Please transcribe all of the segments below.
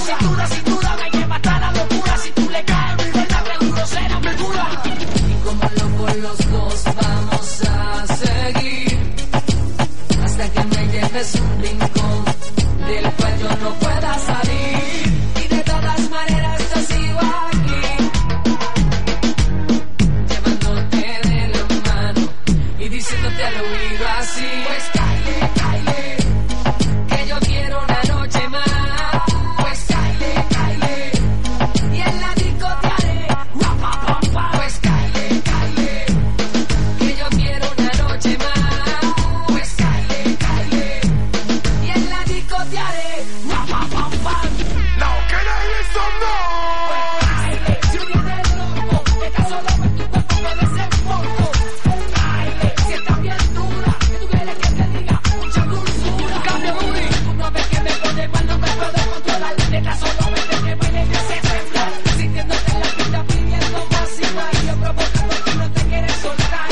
cintura, cintura, me lleva hasta la locura. Si tú le caes, mi verdad, seguro será mi cura. Y como locos los dos vamos a seguir hasta que me lleves un rincón del cual yo no pueda salir. Y de todas maneras yo sigo aquí, llevándote de la mano y diciéndote al oído así. Pues cáele, cáele, que yo quiero una noche más. Pues cáele, cáele, y en la disco te haré guapa, guapa. Pues cáele, cáele, que yo quiero una noche más. Pues cáele, cáele, y en la disco te haré guapa, guapa. Now can I hear some noise? Si vienes loco, estás solo en tu cuerpo, puede ser poco. Baile, si estás bien dura, que tú quieres que te diga mucha dulzura. Cambio booty, tú no ves que me pone mal, no me puedo controlar. Detrás solo vete que baile me hace temblar. Sintiéndote en la pista pidiendo más y más. Yo provocando que no te quieres soltar.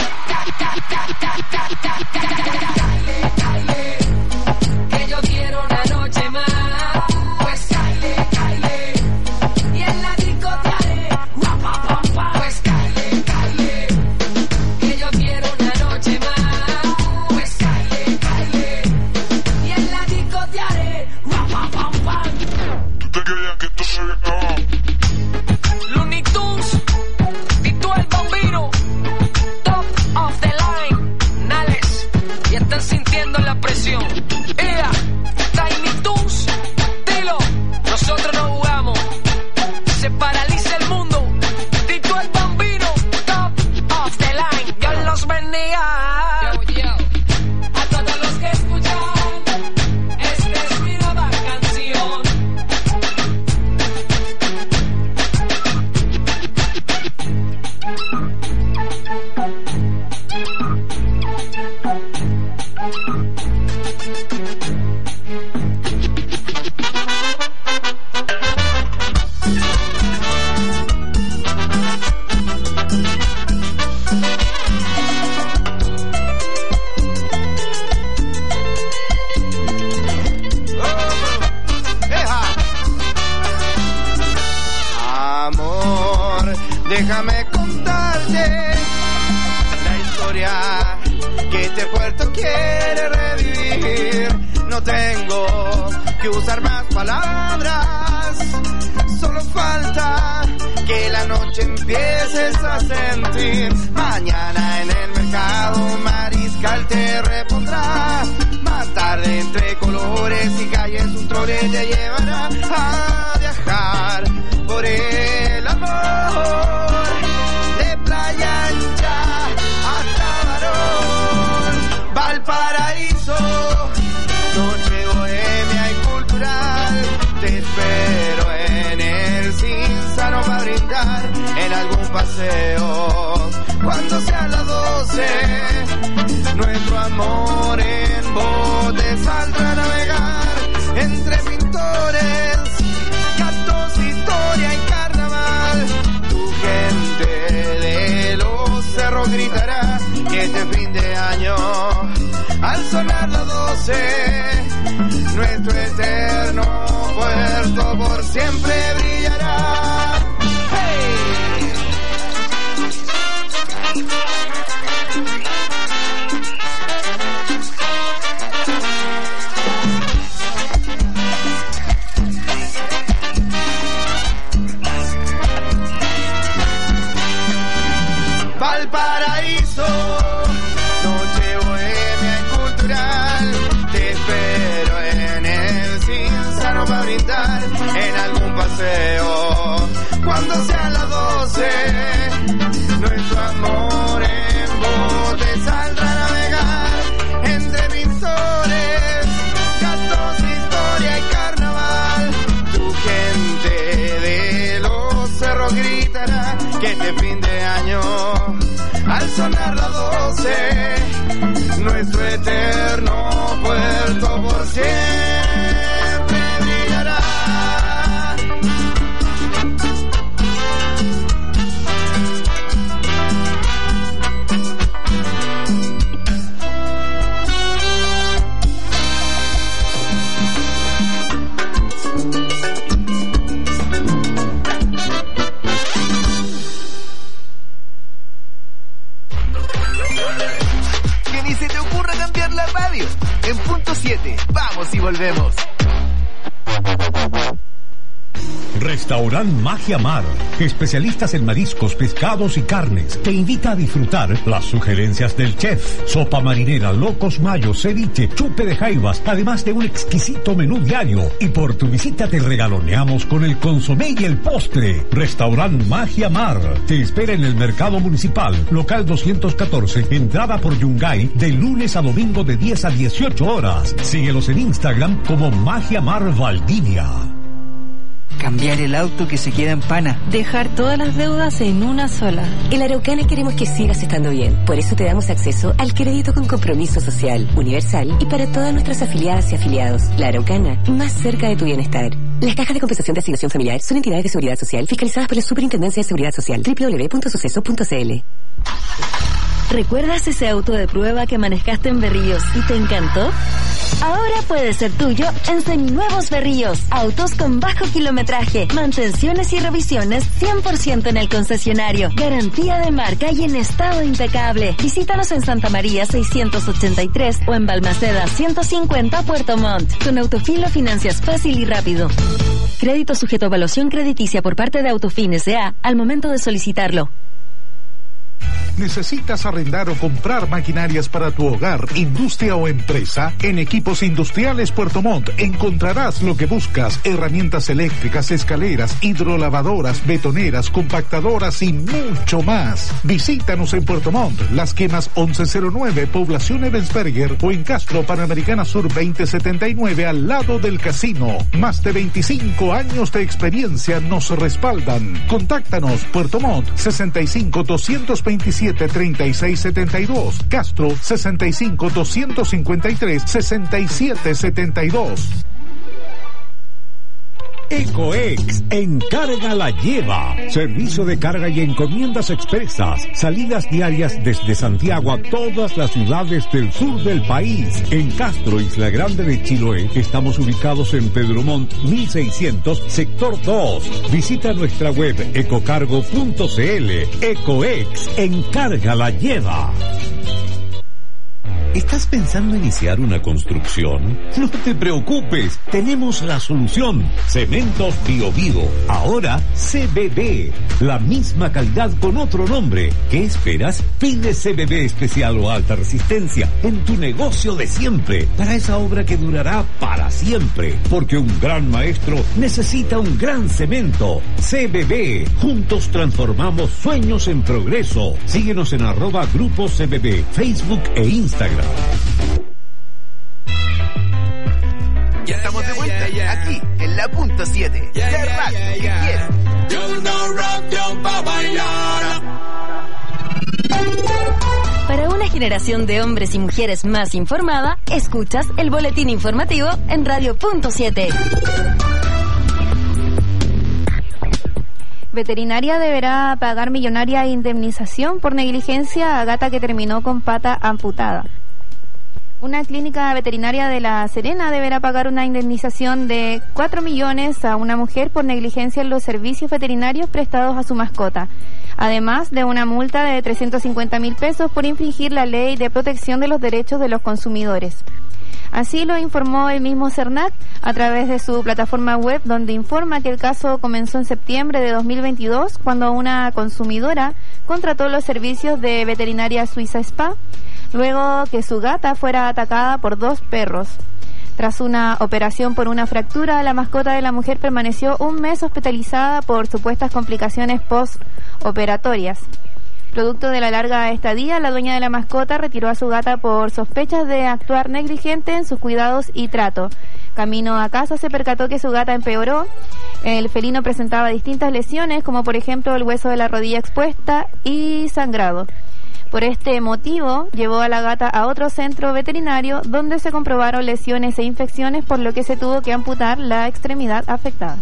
Baile, baile, que yo quiero una noche más. Pues baile, baile, y en la disco te haré guapa, guapa. Pues baile, baile, que yo quiero una noche más. Pues baile, baile, y en la disco te haré guapa, guapa. ¿Tú te creías que esto se había acabado? Looney Tunes, Tito el Bambino, top of the line, Nales, y están sintiendo la presión. Ea, Tiny Toons, dilo, nosotros no jugamos, se paraliza el mundo. Tito el Bambino, top of the line, Dios los bendiga. A todos los que escuchan, esta es mi nueva canción. Amor, déjame contarte la historia que este puerto quiere revivir. No tengo que usar más palabras, solo falta que la noche empieces a sentir. Mañana en el mercado Mariscal te repondrá. Más tarde entre colores y calles un trole te llevará a viajar por el amor, de Playa Ancha hasta Barón, Valparaíso, noche bohemia y cultural. Te espero en el Cinzano para brindar en algún paseo. Cuando sean las 12, nuestro amor en bote saldrá a navegar entre pintores, cantos, historia y carnaval. Tu gente de los cerros gritará que este fin de año, al sonar las 12, nuestro eterno puerto por siempre brillará. ¡Hey! Valparaíso, noche bohemia y cultural. Te espero en el Cinzano para brindar en algún paseo. Cuando sean las 12, nuestro amor en bote saldrá a navegar entre pintores, cantos, historia y carnaval. Tu gente de los cerros gritará que este fin de año, al sonar las 12, nuestro eterno puerto por siempre brillará. volvemos. Restaurant Magia Mar, especialistas en mariscos, pescados y carnes, te invita a disfrutar las sugerencias del chef. Sopa marinera, locos mayos, ceviche, chupe de jaivas, además de un exquisito menú diario. Y por tu visita te regaloneamos con el consomé y el postre. Restaurant Magia Mar te espera en el Mercado Municipal, local 214, entrada por Yungay, de lunes a domingo de 10 a 18 horas. Síguelos en Instagram como Magia Mar Valdivia. Cambiar el auto que se queda en pana. Dejar todas las deudas en una sola. En la Araucana queremos que sigas estando bien. Por eso te damos acceso al crédito con compromiso social, universal y para todas nuestras afiliadas y afiliados. La Araucana, más cerca de tu bienestar. Las cajas de compensación de asignación familiar son entidades de seguridad social fiscalizadas por la Superintendencia de Seguridad Social. www.suceso.cl. ¿Recuerdas ese auto de prueba que manejaste en Berríos y te encantó? Ahora puede ser tuyo en Seminuevos Berríos. Autos con bajo kilometraje, mantenciones y revisiones 100% en el concesionario. Garantía de marca y en estado impecable. Visítanos en Santa María 683 o en Balmaceda 150 Puerto Montt. Con Autofilo financias fácil y rápido. Crédito sujeto a evaluación crediticia por parte de Autofin S.A. al momento de solicitarlo. ¿Necesitas arrendar o comprar maquinarias para tu hogar, industria o empresa? En Equipos Industriales Puerto Montt encontrarás lo que buscas: herramientas eléctricas, escaleras, hidrolavadoras, betoneras, compactadoras y mucho más. Visítanos en Puerto Montt, Las Quemas 1109, Población Ebensberger, o en Castro, Panamericana Sur 2079, al lado del casino. Más de 25 años de experiencia nos respaldan. Contáctanos: Puerto Montt 65 227 3672, Castro 65 253 6772. Ecoex, encarga la lleva. Servicio de carga y encomiendas expresas. Salidas diarias desde Santiago a todas las ciudades del sur del país. En Castro, Isla Grande de Chiloé, estamos ubicados en Pedro Montt 1600, sector 2. Visita nuestra web ecocargo.cl. Ecoex, encarga la lleva. ¿Estás pensando iniciar una construcción? No te preocupes, tenemos la solución. Cementos Bio Bio, ahora CBB. La misma calidad con otro nombre. ¿Qué esperas? Pide CBB especial o alta resistencia en tu negocio de siempre, para esa obra que durará para siempre. Porque un gran maestro necesita un gran cemento. CBB, juntos transformamos sueños en progreso. Síguenos en @Grupo CBB, Facebook e Instagram. Ya estamos de vuelta, aquí, en la punto 7. De radio que quiero. Para una generación de hombres y mujeres más informada, escuchas el boletín informativo en Radio Punto 7. Veterinaria deberá pagar millonaria indemnización por negligencia a gata que terminó con pata amputada. Una clínica veterinaria de La Serena deberá pagar una indemnización de 4 millones a una mujer por negligencia en los servicios veterinarios prestados a su mascota, además de una multa de 350.000 pesos por infringir la ley de protección de los derechos de los consumidores. Así lo informó el mismo CERNAC a través de su plataforma web, donde informa que el caso comenzó en septiembre de 2022, cuando una consumidora contrató los servicios de veterinaria suiza Spa, luego que su gata fuera atacada por 2 perros. Tras una operación por una fractura, la mascota de la mujer permaneció un mes hospitalizada por supuestas complicaciones postoperatorias. Producto de la larga estadía, la dueña de la mascota retiró a su gata por sospechas de actuar negligente en sus cuidados y trato. Camino a casa se percató que su gata empeoró. El felino presentaba distintas lesiones, como por ejemplo el hueso de la rodilla expuesta y sangrado. Por este motivo, llevó a la gata a otro centro veterinario donde se comprobaron lesiones e infecciones, por lo que se tuvo que amputar la extremidad afectada.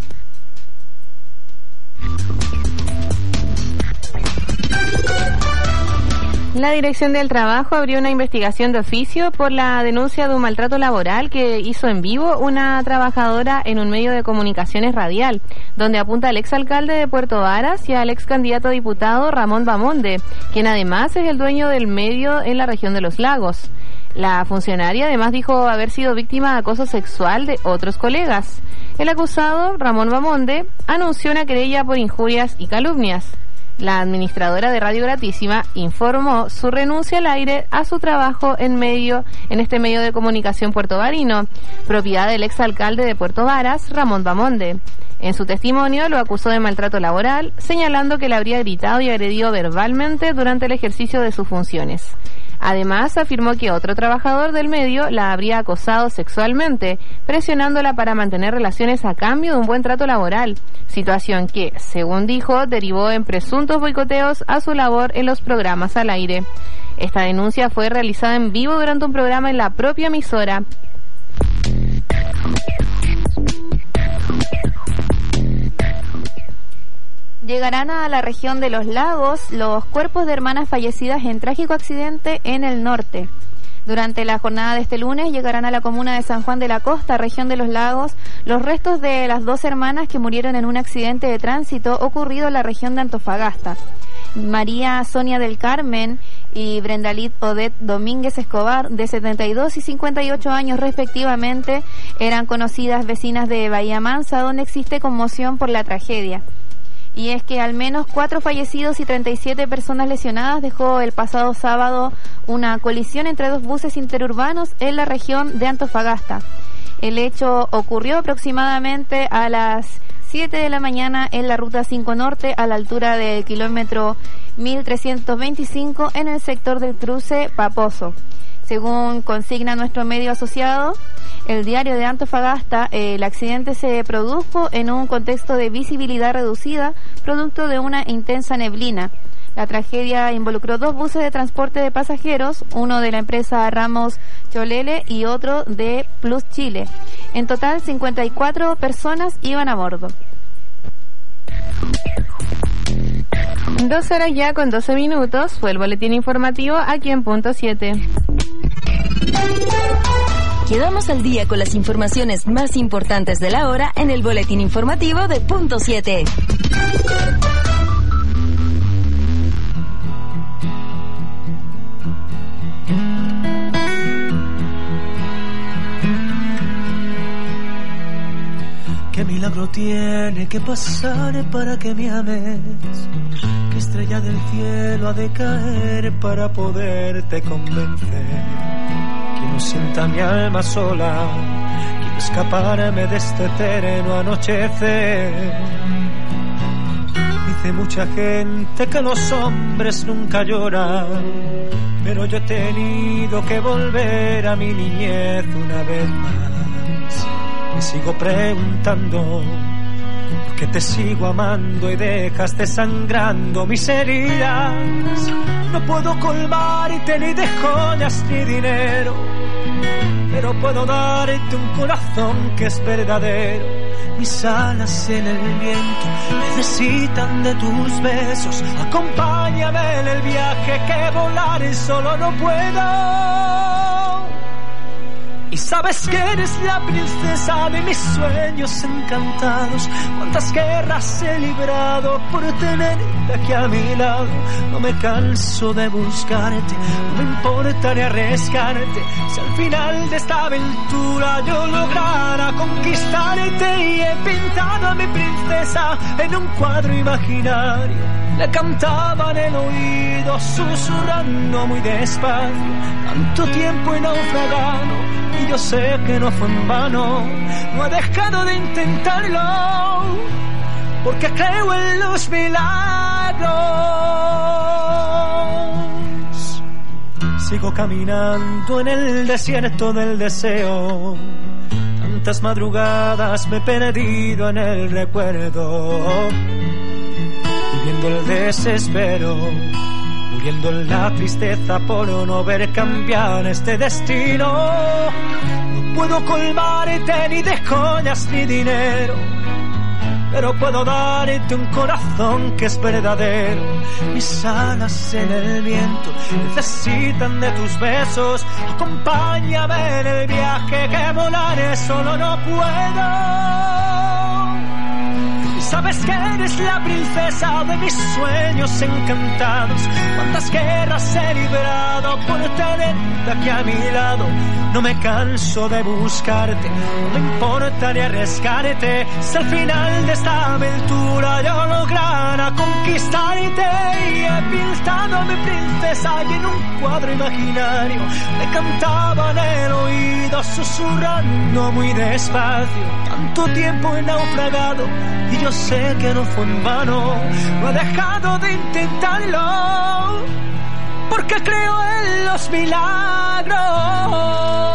La Dirección del Trabajo abrió una investigación de oficio por la denuncia de un maltrato laboral que hizo en vivo una trabajadora en un medio de comunicaciones radial, donde apunta al exalcalde de Puerto Varas y al ex candidato a diputado Ramón Bamonde, quien además es el dueño del medio en la región de Los Lagos. La funcionaria además dijo haber sido víctima de acoso sexual de otros colegas. El acusado, Ramón Bamonde, anunció una querella por injurias y calumnias. La administradora de Radio Gratísima informó su renuncia al aire a su trabajo en este medio de comunicación puertovarino, propiedad del exalcalde de Puerto Varas, Ramón Bamonde. En su testimonio lo acusó de maltrato laboral, señalando que le habría gritado y agredido verbalmente durante el ejercicio de sus funciones. Además, afirmó que otro trabajador del medio la habría acosado sexualmente, presionándola para mantener relaciones a cambio de un buen trato laboral, situación que, según dijo, derivó en presuntos boicoteos a su labor en los programas al aire. Esta denuncia fue realizada en vivo durante un programa en la propia emisora. Llegarán a la región de Los Lagos los cuerpos de hermanas fallecidas en trágico accidente en el norte. Durante la jornada de este lunes llegarán a la comuna de San Juan de la Costa, región de Los Lagos, los restos de las dos hermanas que murieron en un accidente de tránsito ocurrido en la región de Antofagasta. María Sonia del Carmen y Brendalit Odette Domínguez Escobar, de 72 y 58 años respectivamente, eran conocidas vecinas de Bahía Mansa, donde existe conmoción por la tragedia. Y es que al menos 4 fallecidos y 37 personas lesionadas dejó el pasado sábado una colisión entre 2 buses interurbanos en la región de Antofagasta. El hecho ocurrió aproximadamente a las 7 de la mañana en la ruta 5 Norte, a la altura del kilómetro 1325 en el sector del cruce Paposo. Según consigna nuestro medio asociado, el diario de Antofagasta, el accidente se produjo en un contexto de visibilidad reducida, producto de una intensa neblina. La tragedia involucró 2 buses de transporte de pasajeros, uno de la empresa Ramos Cholele y otro de Plus Chile. En total, 54 personas iban a bordo. 2 horas ya con 12 minutos, fue el boletín informativo aquí en Punto 7. Quedamos al día con las informaciones más importantes de la hora en el boletín informativo de Punto 7. ¿Qué milagro tiene que pasar para que me ames? ¿Qué estrella del cielo ha de caer para poderte convencer? Quiero sienta mi alma sola, quiero escaparme de este eterno anochecer. Dice mucha gente que los hombres nunca lloran, pero yo he tenido que volver a mi niñez una vez más. Me sigo preguntando por qué te sigo amando y dejas desangrando mis heridas. No puedo colmarte ni de joyas ni dinero, pero puedo darte un corazón que es verdadero. Mis alas en el viento necesitan de tus besos. Acompáñame en el viaje que volar solo no puedo. Y sabes que eres la princesa de mis sueños encantados. Cuántas guerras he librado por tenerte aquí a mi lado. No me canso de buscarte, no me importaría arriesgarte. Si al final de esta aventura yo lograra conquistarte. Y he pintado a mi princesa en un cuadro imaginario. Le cantaba en el oído susurrando muy despacio. Tanto tiempo he naufragado y yo sé que no fue en vano. No he dejado de intentarlo porque creo en los milagros. Sigo caminando en el desierto del deseo. Tantas madrugadas me he perdido en el recuerdo, viviendo el desespero, muriendo en la tristeza por no ver cambiar este destino. No puedo colmarte ni de joyas ni dinero, pero puedo darte un corazón que es verdadero. Mis alas en el viento necesitan de tus besos. Acompáñame en el viaje que volaré solo no puedo. Sabes que eres la princesa de mis sueños encantados. Cuántas guerras he librado por tenerte aquí a mi lado. No me canso de buscarte, no me importa ni arriesgarte. Si al final de esta aventura yo lograra conquistarte. Y he pintado a mi princesa y en un cuadro imaginario me cantaba en el oído, susurrando muy despacio. Tanto tiempo he naufragado y yo sé que no fue en vano. No he dejado de intentarlo porque creo en los milagros.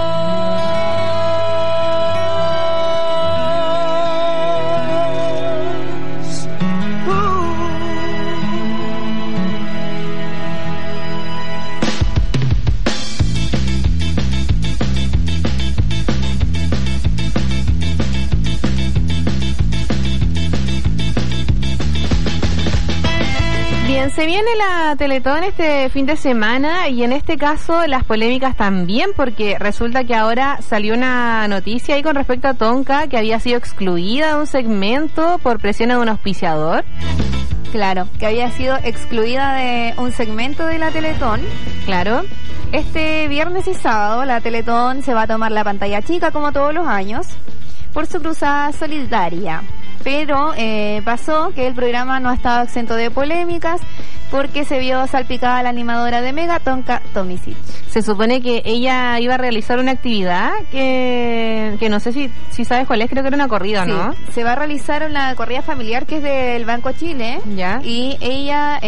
Bien, se viene la Teletón este fin de semana y en este caso las polémicas también, porque resulta que ahora salió una noticia ahí con respecto a Tonka, que había sido excluida de un segmento por presión de un auspiciador. Claro, que había sido excluida de un segmento de la Teletón. Claro. Este viernes y sábado la Teletón se va a tomar la pantalla chica como todos los años por su cruzada solidaria. Pero pasó que el programa no estaba exento de polémicas porque se vio salpicada la animadora de Mega, Tonka Tomisic. Se supone que ella iba a realizar una actividad que no sé si sabes cuál es, creo que era una corrida, sí, ¿no? Se va a realizar una corrida familiar que es del Banco Chile. Ya. Y ella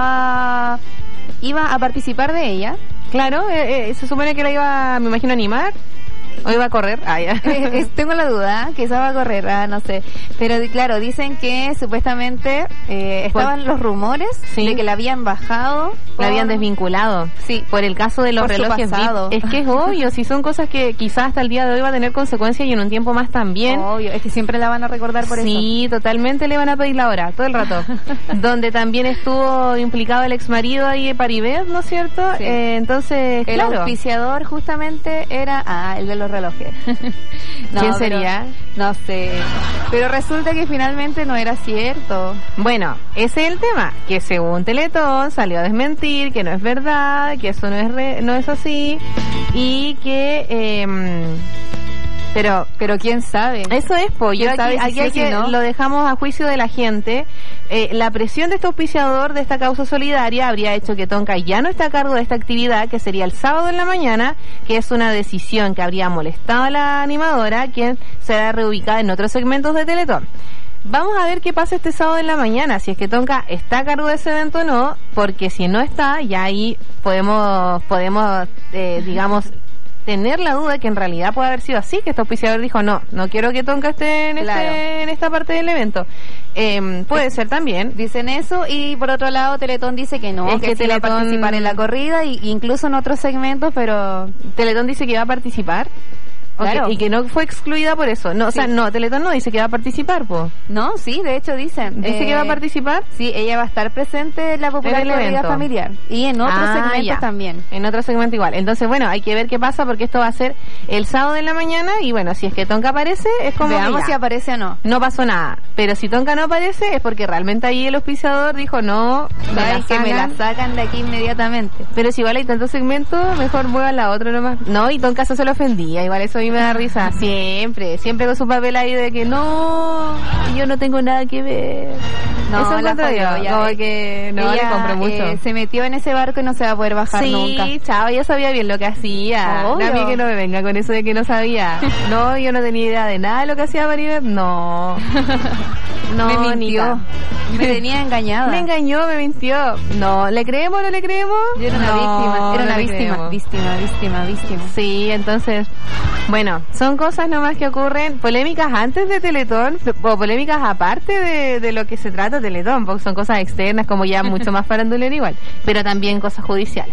iba a participar de ella. Claro, se supone que la iba, me imagino, a animar. ¿O iba a correr? Ah, ya. Tengo la duda, que esa va a correr, no sé. Pero claro, dicen que supuestamente estaban los rumores de que la habían bajado. La habían desvinculado. Sí. Por el caso de los relojes VIP. Es que es obvio, si son cosas que quizás hasta el día de hoy va a tener consecuencias y en un tiempo más también. Obvio, es que siempre la van a recordar por eso. Sí, totalmente le van a pedir la hora, todo el rato. Donde también estuvo implicado el exmarido ahí de Paribet, ¿no es cierto? Sí. Entonces, el auspiciador justamente era el de los relojes. No, ¿quién sería? No sé. Pero resulta que finalmente no era cierto. Bueno, ese es el tema, que según Teletón salió a desmentir que no es verdad, que eso no es así y que pero quién sabe. Eso es, yo aquí no? Lo dejamos a juicio de la gente. La presión de este auspiciador de esta causa solidaria habría hecho que Tonka ya no está a cargo de esta actividad, que sería el sábado en la mañana, que es una decisión que habría molestado a la animadora, quien será reubicada en otros segmentos de Teletón. Vamos a ver qué pasa este sábado en la mañana, si es que Tonka está a cargo de ese evento o no, porque si no está, ya ahí podemos digamos, tener la duda que en realidad puede haber sido así, que este auspiciador dijo no quiero que Tonka esté en esta parte del evento. Puede ser también. Dicen eso, y por otro lado Teletón dice que no, que sí va a participar en la corrida y incluso en otros segmentos, pero Teletón dice que va a participar. Claro. Okay, y que no fue excluida por eso. No, sí. O sea, no, Teletón no dice que va a participar, po. No, sí, de hecho dicen. ¿Dice que va a participar? Sí, ella va a estar presente en la popular corrida familiar. Y en otros segmentos también. En otro segmento igual. Entonces, bueno, hay que ver qué pasa porque esto va a ser el sábado en la mañana y bueno, si es que Tonka aparece, es como veamos si aparece o no. No pasó nada. Pero si Tonka no aparece es porque realmente ahí el auspiciador dijo no, me la sacan de aquí inmediatamente. Pero si igual hay tantos segmentos, mejor muevan la otra nomás. No, y Tonka se lo ofendía. Igual eso a mí me da risa. Siempre con su papel ahí de que no, yo no tengo nada que ver. No, eso la falló, como que no le compré mucho. Se metió en ese barco y no se va a poder bajar nunca. Sí, chao, ella sabía bien lo que hacía. A mí que no me venga con eso de que no sabía. No, yo no tenía idea de nada de lo que hacía Maribel. No, me mintió. Me tenía engañada. Me engañó, me mintió. No, ¿le creemos o no le creemos? Yo era una víctima. Sí, entonces, bueno, son cosas nomás que ocurren, polémicas antes de Teletón o polémicas aparte de lo que se trata Teletón, porque son cosas externas como ya mucho más farandulero igual, pero también cosas judiciales.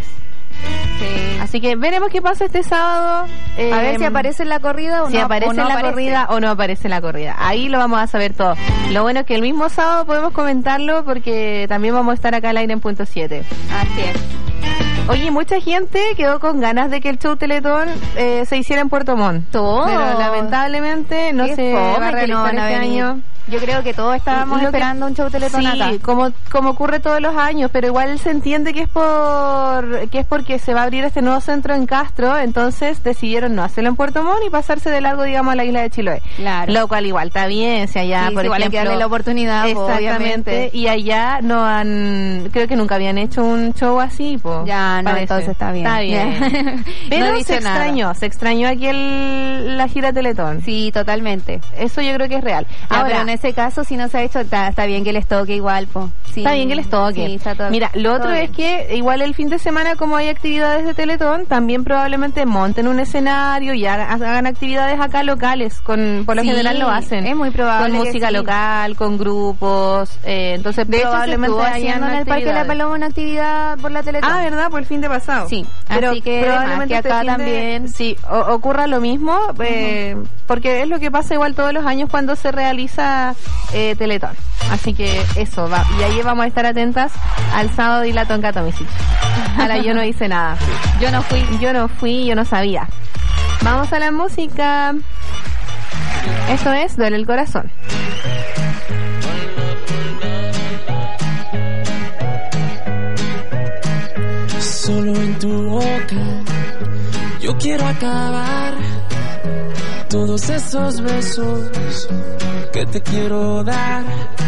Sí. Así que veremos qué pasa este sábado. A ver si aparece en la corrida o si no. Aparece en la corrida o no aparece en la corrida. Ahí lo vamos a saber todo. Lo bueno es que el mismo sábado podemos comentarlo porque también vamos a estar acá al aire en punto 7. Así es. Oye, mucha gente quedó con ganas de que el show Teletón se hiciera en Puerto Montt. Todo. Pero lamentablemente no se va a realizar este año. Yo creo que todos estábamos esperando un show Teletón acá. Sí, como ocurre todos los años, pero igual se entiende que es porque se va a abrir este nuevo centro en Castro, entonces decidieron no hacerlo en Puerto Montt y pasarse de largo, digamos, a la isla de Chiloé. Claro. Lo cual igual está bien, si allá, por igual ejemplo... hay que darle la oportunidad, exactamente, obviamente. Y allá creo que nunca habían hecho un show así, po. Ya, no, entonces está bien. Está bien. Pero no se extrañó aquí la gira Teletón. Sí, totalmente. Eso yo creo que es real. Ahora, pero en ese caso, si no se ha hecho, está bien que les toque igual, po. Sí, está bien que les toque. Sí, está todo, mira, lo otro es que igual el fin de semana, como hay actividades de Teletón, también probablemente monten un escenario y hagan actividades acá locales. Por lo general lo hacen. Es muy probable. Con música local, con grupos. Entonces, de probablemente hecho, haciendo en el Parque La Paloma una actividad por la Teletón. Ah, ¿verdad? Por el fin de pasado. Sí. Pero así que probablemente que acá también sí, ocurra lo mismo, porque es lo que pasa igual todos los años cuando se realiza Teletón. Así que eso va. Y ahí vamos a estar atentas al sábado y la Tonka Tomisic. Ahora yo no hice nada. Yo no fui, yo no sabía. Vamos a la música. Eso es Duele el Corazón. Solo en tu boca yo quiero acabar todos esos besos que te quiero dar.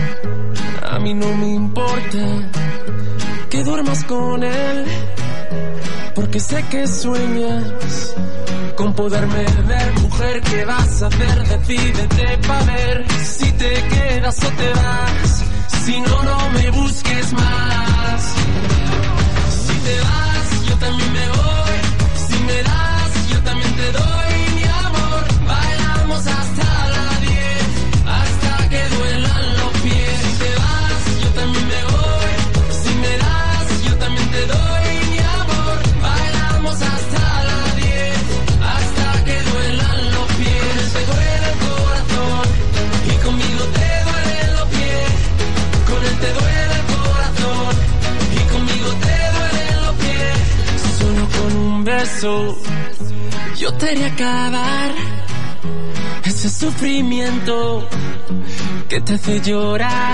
A mí no me importa que duermas con él, porque sé que sueñas con poderme ver. Mujer, ¿qué vas a hacer? Decídete pa' ver si te quedas o te vas. Si no, no me busques más. Si te vas, yo también me voy. Si me das, yo también te doy mi amor. Bailamos hasta las 10, hasta que duelan los pies. Si te vas, yo también me voy. Si me das, yo también te doy mi amor. Bailamos hasta las 10, hasta que duelan los pies. Te duele el corazón y conmigo te duelen los pies. Con él te duele el corazón y conmigo te duelen los pies. Solo con un beso yo te haré acabar ese sufrimiento que te hace llorar.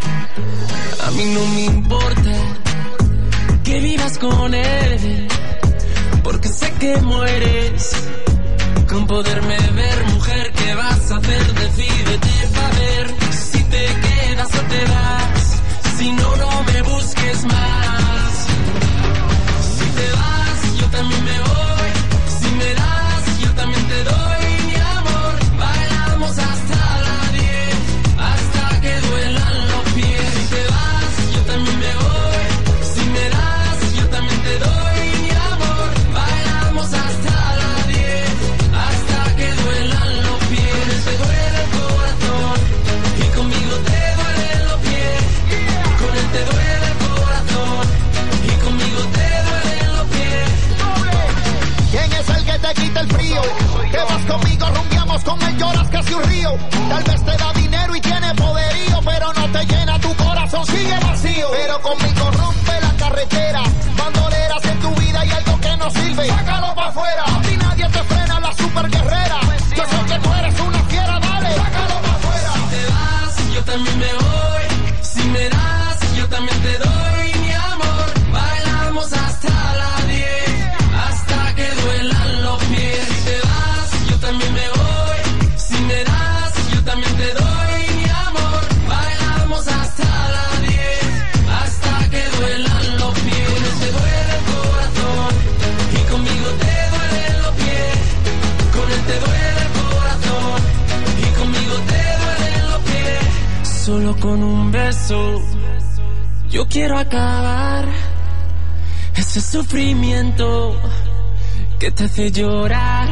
A mí no me importa que vivas con él, porque sé que mueres con poderme ver. Mujer, ¿qué vas a hacer? Decídete pa' ver si te quedas o te vas. Si no, no me busques más. Si te vas, yo también me voy. Si me das, yo también te doy mi amor. Bailamos hasta las 10, hasta que duelan los pies. Si te vas, yo también me voy. Si me das, yo también te doy mi amor. Bailamos hasta las 10, hasta que duelan los pies. Te duele el corazón y conmigo te duelen los pies. Con él te duele el corazón y conmigo te duelen los pies. ¿Quién es el que te quita el frío? Que vas conmigo, rumbiamos con él, lloras casi un río. Tal vez te da dinero y tiene poderío, pero no te llena tu corazón, sigue vacío. Pero conmigo rompe la carretera, bandoleras en tu vida y algo que no sirve, sácalo pa' afuera. A ti nadie te frena, la super guerrera. Yo sé que tú eres una fiera, dale, sácalo pa' afuera. Si te vas, yo también me voy. Si me das, yo también te doy mi amor. Bailamos hasta las 10, hasta que duelan los pies. Si te vas, yo también me voy. Si me das, yo también te doy mi amor. Bailamos hasta las 10, hasta que duelan los pies. Con él te duele el corazón y conmigo te duelen los pies. Con él te duele el corazón y conmigo te duelen los pies. Solo con un beso yo quiero acabar ese sufrimiento que te hace llorar.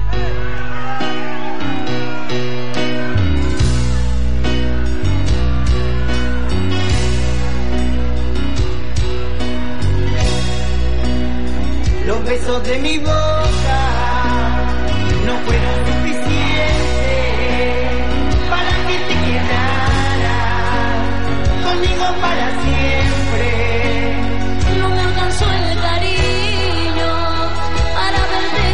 Los besos de mi boca no fueron suficientes para que te quedaras conmigo para siempre. No me alcanzó el cariño para verte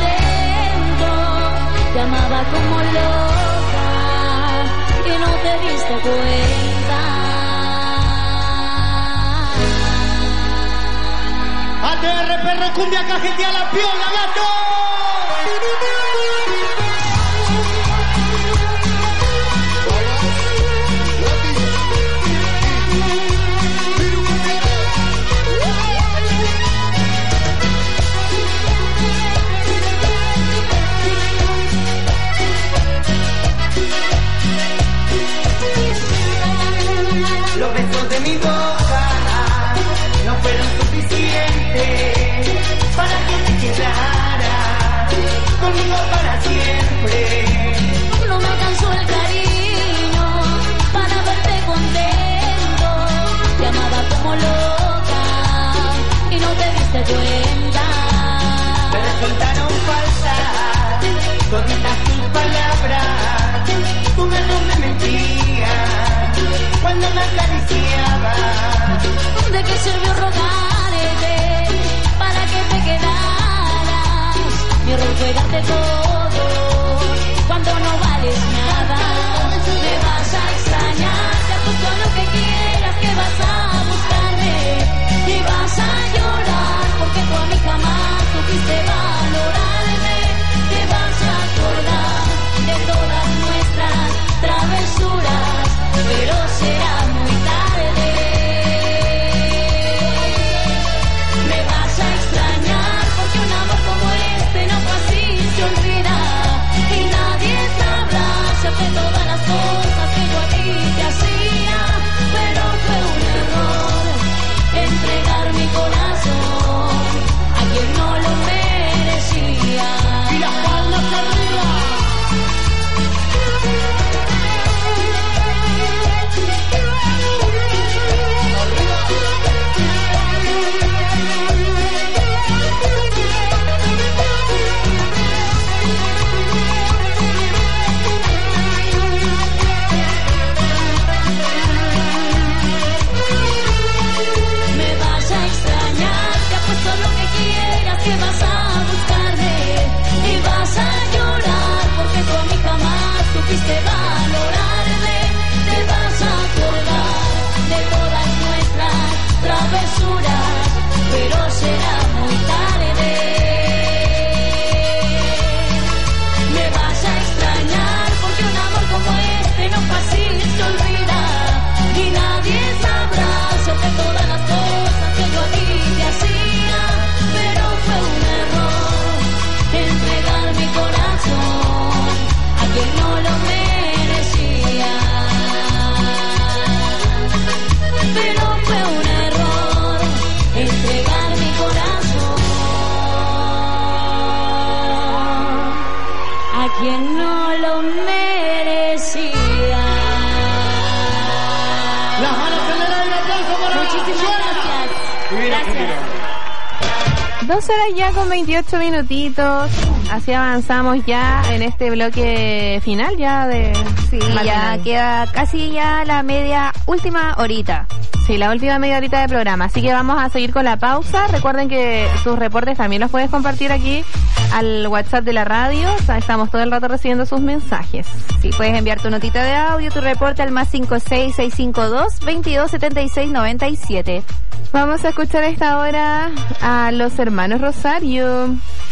contento. Te amaba como loca y no te di diste cuenta. ATR, perro, cumbia, cajetea la piola, gato. Los besos de mi boca no fueron suficientes para que te quedaras conmigo para siempre. No me alcanzó el cariño para verte contento. Te amaba como loca y no te diste cuenta. Me resultaron falsas toditas tus palabras. Tu mano me mentía cuando me acariciaba. ¿De qué sirvió rogarte para que te quedaras? Mi error fue darte todo cuando no vales nada. Me vas a extrañar, te apuesto lo que quieras que vas a buscarme. Y vas a llorar porque tú a mí jamás supiste valorarme. Te vas a acordar de todas nuestras travesuras, pero será muy tarde. Me vas a extrañar porque un amor como este no fácil se olvida. Y nadie sabrá hacerte todas las cosas que yo a ti te hacía. Pero fue un error entregar mi corazón a quien no lo merecía. Y las palmas arriba. Me vas a extrañar, te apuesto lo que quieras que vas a buscarme. Y vas a llorar porque tú a mí jamás supiste valorarme. Te vas a acordar de todas nuestras travesuras, pero será muy tarde. Me vas a extrañar porque un amor como este no fácil se olvida. Y nadie sabrá hacerte todas las cosas que yo a ti te hacía. Pero fue un error entregar mi corazón a quien no lo merecía. Pero fue un error entregar mi corazón a quien no lo merecía. Las manos en el aire, aplauso para Muchísimas gracias. Gracias. 2 horas ya con 28 minutitos. Así avanzamos ya en este bloque final ya de... Sí, ya queda casi ya la última horita. Sí, la última media horita de programa. Así que vamos a seguir con la pausa. Recuerden que sus reportes también los puedes compartir aquí al WhatsApp de la radio. O sea, estamos todo el rato recibiendo sus mensajes. Sí, puedes enviar tu notita de audio, tu reporte al más 56652-227697. Vamos a escuchar a esta hora a los hermanos Rosario.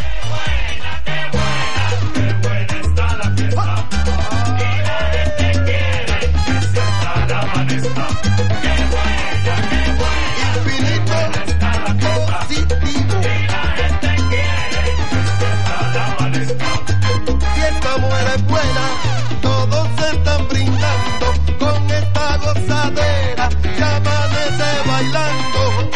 Si esta mujer es buena, todos se están brindando con esta gozadera que amanece bailando.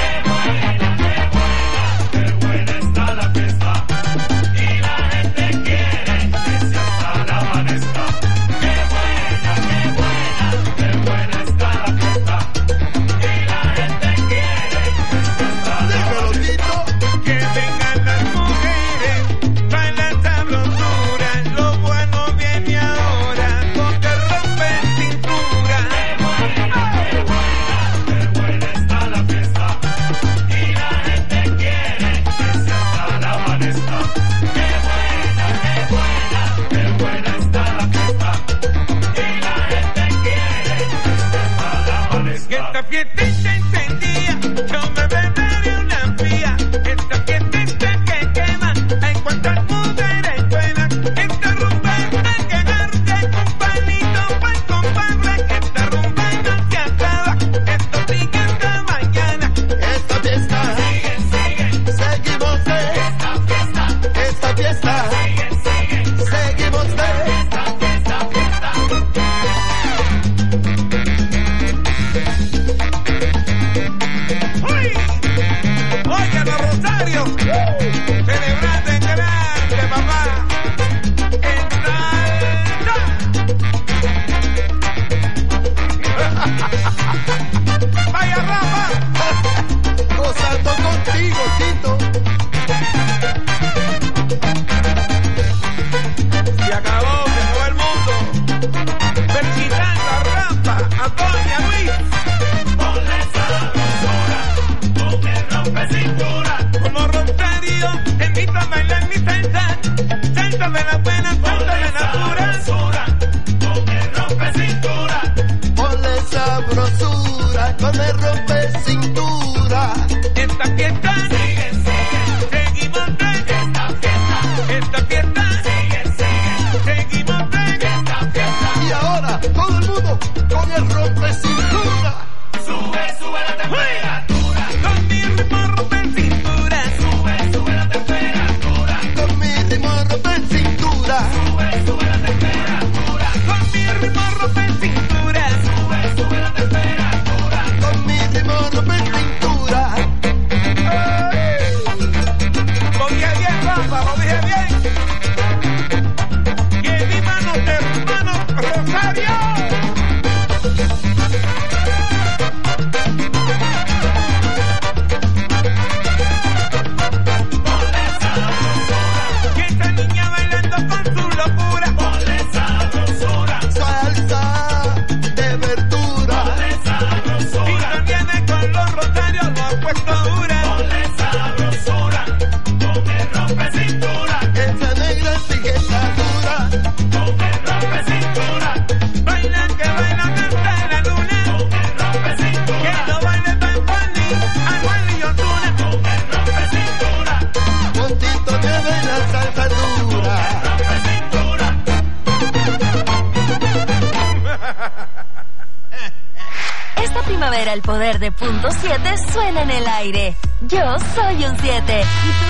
esta fiesta encendía, yo me beberé una fría. Esta fiesta que quema, en cuantas mujeres buenas. Esta rumba hay que darte con palito para comparla. Esta rumba no se acaba, esto sigue hasta mañana. Esta fiesta sigue, sigue, seguimos de esta fiesta sigue, sigue, seguimos de esta fiesta. ¡Uy! Oye, los Rosarios, celebrando en grande, papá. En salsa. Vaya Rafa, gozando contigo, Tito. se acabó, se acabó el mundo. Felicitando a Rafa, a Tony, a Luis. Ponle sabrosura, ponle rompe cintura. Como Rosario, te invito a bailar mi salsa. Salsa de la buena, salsa de la pura. Ponle rompe cintura. Ponle sabrosura, con el rompe cintura. Esta fiesta sigue, sigue, seguimos de esta fiesta. Esta fiesta sigue, sigue, seguimos de esta fiesta. Y ahora, todo el mundo con el rompe cintura. Sube, sube la temperatura. Con mi ritmo rompe cintura. Sube, sube la temperatura. Con mi ritmo rompe cintura. Sube, sube la temperatura. Con mi ritmo rompe cintura. Sube, sube la temperatura. Con mi ritmo rompe cintura. Lo dije bien, Rafa, lo dije bien. Y en mi mano, hermano Rosario. Y esta niña bailando con su locura. Ponle sabrosura. Salsa de verdura. Ponle sabrosura. Y no viene con los Rosarios, lo ha puesto dura. Ponle sabrosura. Ponle rompe cintura. Esa negra sigue está dura. Ponle rompe cintura. Baila que baila hasta la luna. Ponle rompe cintura. Que no baile Bad Bunny, Anuel y Ozuna. Ponle rompe cintura. Montito de la salsa dura. Rompe cintura. Esta primavera el poder de punto 7 suena en el aire. Yo soy un 7. ¿Y tú?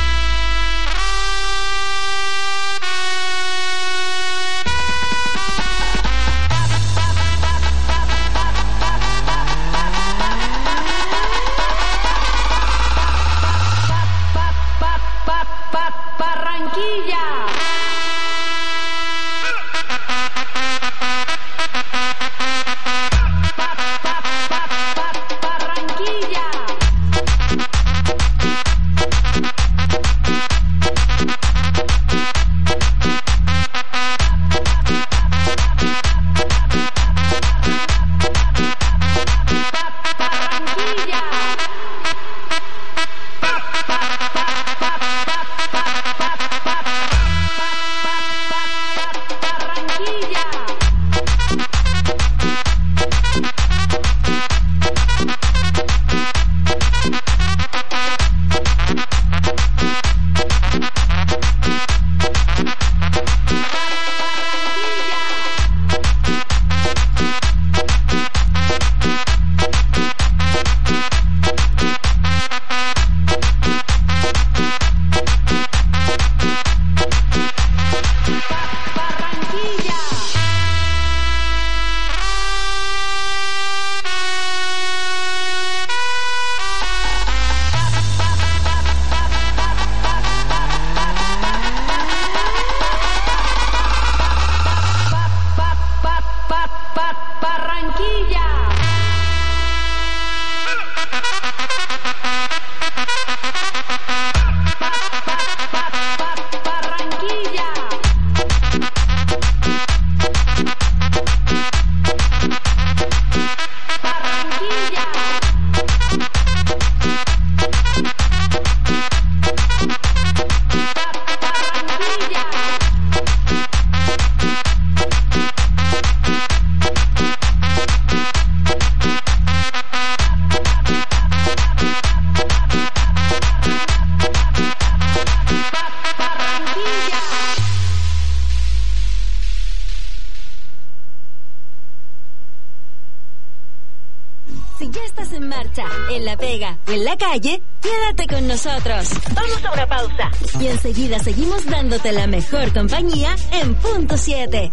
Barranquilla. Barranquilla. Si ya estás en marcha, en la pega o en la calle, quédate con nosotros. Vamos a una pausa. Y enseguida seguimos dándote la mejor compañía en Punto 7.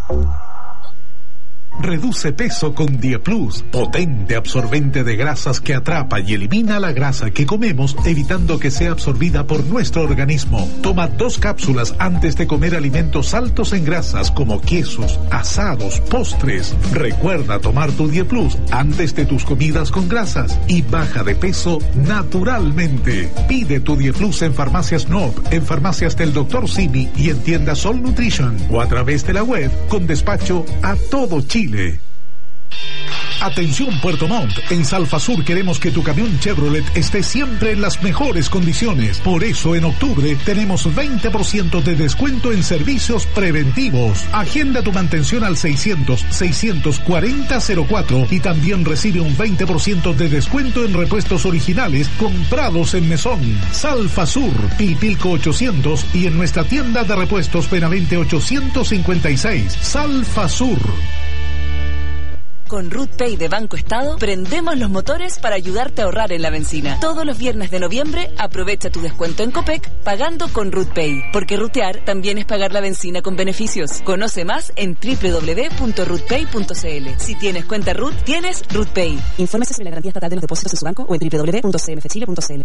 Reduce peso con Dieplus, potente absorbente de grasas que atrapa y elimina la grasa que comemos, evitando que sea absorbida por nuestro organismo. Toma 2 cápsulas antes de comer alimentos altos en grasas como quesos, asados, postres. Recuerda tomar tu Dieplus antes de tus comidas con grasas y baja de peso naturalmente. Pide tu Dieplus en Farmacias Nob, en Farmacias del Dr. Simi y en tiendas Sol Nutrition o a través de la web con despacho a todo Chile. Atención Puerto Montt, en Salfasur queremos que tu camión Chevrolet esté siempre en las mejores condiciones. Por eso en octubre tenemos 20% de descuento en servicios preventivos. Agenda tu mantención al 600-640-04 y también recibe un 20% de descuento en repuestos originales comprados en Mesón. Salfasur, Pilpilco 800 y en nuestra tienda de repuestos Benavente 856. Salfasur. Con RootPay de Banco Estado, prendemos los motores para ayudarte a ahorrar en la benzina. Todos los viernes de noviembre, aprovecha tu descuento en Copec pagando con RootPay. Porque rutear también es pagar la benzina con beneficios. Conoce más en www.rootpay.cl. Si tienes cuenta Root, tienes RootPay. Infórmese sobre la garantía estatal de los depósitos en su banco o en www.cmfchile.cl.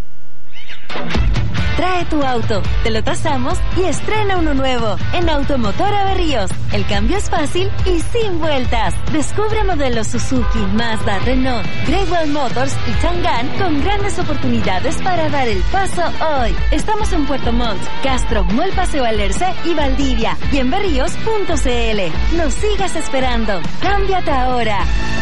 Trae tu auto, te lo tasamos y estrena uno nuevo en Automotora Berríos. El cambio es fácil y sin vueltas. Descubre modelos Suzuki, Mazda, Renault, Great Wall Motors y Chang'an con grandes oportunidades para dar el paso hoy. Estamos en Puerto Montt, Castro, Mall Paseo Alerce y Valdivia y en berríos.cl. No sigas esperando. Cámbiate ahora.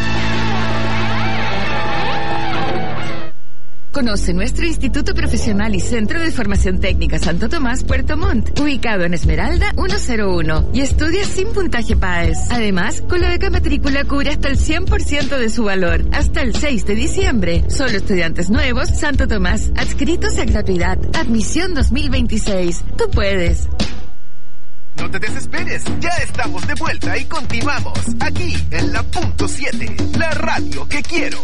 Conoce nuestro Instituto Profesional y Centro de Formación Técnica Santo Tomás, Puerto Montt, ubicado en Esmeralda 101, y estudia sin puntaje PAES. Además, con la beca matrícula cubre hasta el 100% de su valor, hasta el 6 de diciembre. Solo estudiantes nuevos, Santo Tomás, adscritos a gratuidad. Admisión 2026. Tú puedes. No te desesperes, ya estamos de vuelta y continuamos aquí en la Punto 7, la radio que quiero.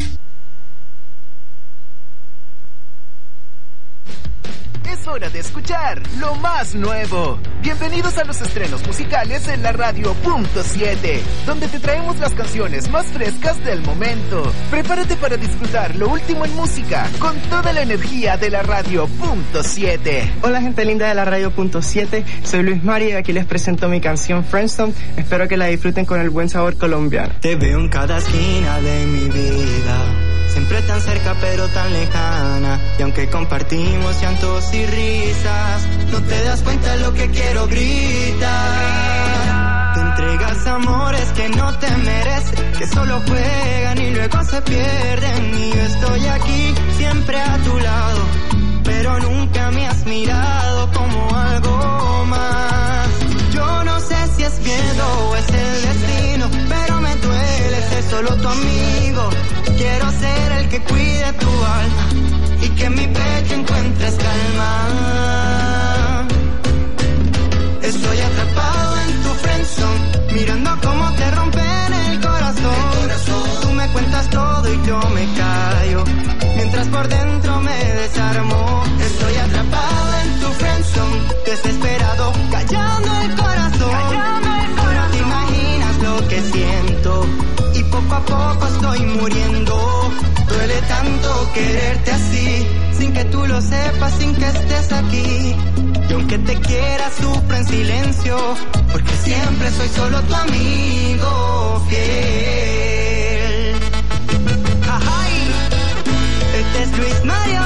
Es hora de escuchar lo más nuevo. Bienvenidos a los estrenos musicales en la radio Punto 7, donde te traemos las canciones más frescas del momento. Prepárate para disfrutar lo último en música con toda la energía de la radio Punto 7. Hola gente linda de la radio Punto 7, soy Luis Mari y aquí les presento mi canción Friendstone. Espero que la disfruten con el buen sabor colombiano. Te veo en cada esquina de mi vida, siempre tan cerca pero tan lejana, y aunque compartimos llantos y risas, no te das cuenta de lo que quiero gritar. Te entregas amores que no te merecen, que solo juegan y luego se pierden, y yo estoy aquí siempre a tu lado, pero nunca me has mirado como algo más. Yo no sé si es miedo o es el destino, pero me duele ser solo tu amigo. Quiero ser el que cuide tu alma y que en mi pecho encuentres calma. Estoy atrapado en tu friendzone, mirando cómo te rompen el corazón. Tú me cuentas todo y yo me callo, mientras por dentro me desarmo. Estoy atrapado en tu friendzone, desesperado, callando el corazón. No te imaginas lo que siento, y poco a poco estoy muriendo. Duele tanto quererte así, sin que tú lo sepas, sin que estés aquí. Y aunque te quiera, sufro en silencio, porque siempre soy solo tu amigo fiel. Ajay, este es Luis Mario.